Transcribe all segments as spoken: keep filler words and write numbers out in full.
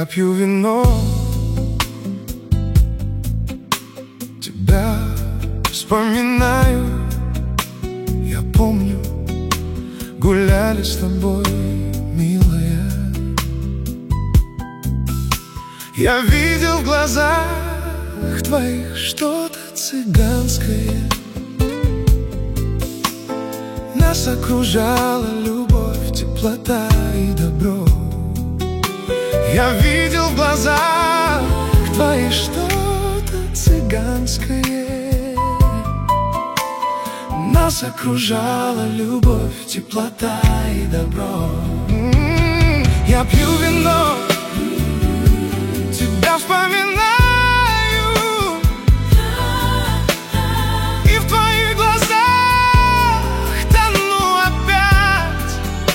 пью вино, тебя вспоминаю. Я помню, гуляли с тобой, милая. Я видел в глазах твоих что-то цыганское. Нас окружала любовь, теплота и добро. Я видел в глазах твоих что-то цыганское. Нас окружала любовь, теплота и добро. М-м-м, я пью вино, тебя вспоминаю. И в твоих глазах тону опять.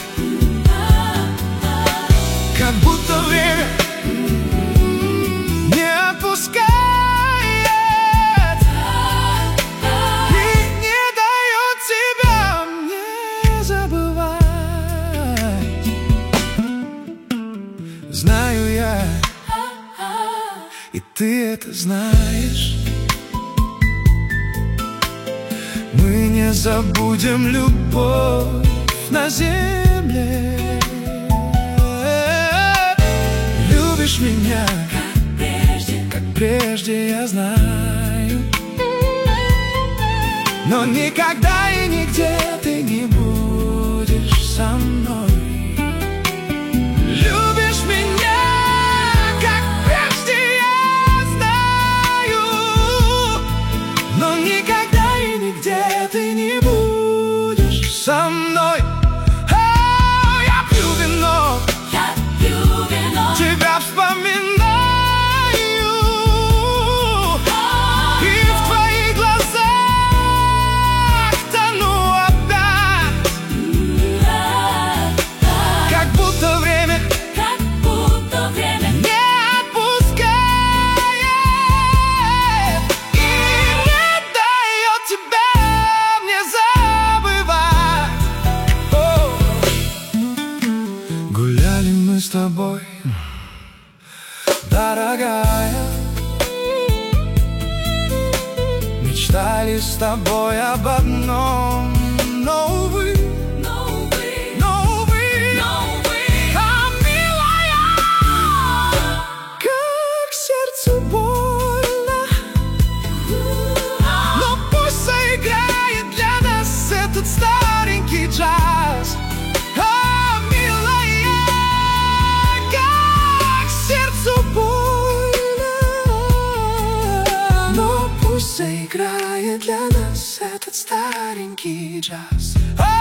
Как будто время не отпускает и не дает тебя мне забывать. Знаю я, и ты это знаешь. Мы не забудем любовь на земле. Любишь меня, как прежде, как прежде, я знаю. Но никогда и нигде ты не будешь со мной. Любишь меня, как прежде, я знаю. Но никогда и нигде ты не будешь со мной. О, я пью вино, я пью вино, тебя вспоминаю. И в твоих глазах тону опять. Как будто время как будто время не отпускает и не дает тебя мне забывать. О. Гуляли мы с тобой, дорогая. Мечтали с тобой об одном, но увы, но, увы, но увы, но, увы. а милая, как сердцу больно. Но пусть заиграет для нас этот старенький джаз. А, милая, как сердцу больно. Но пусть заиграет для нас этот старенький джаз. А,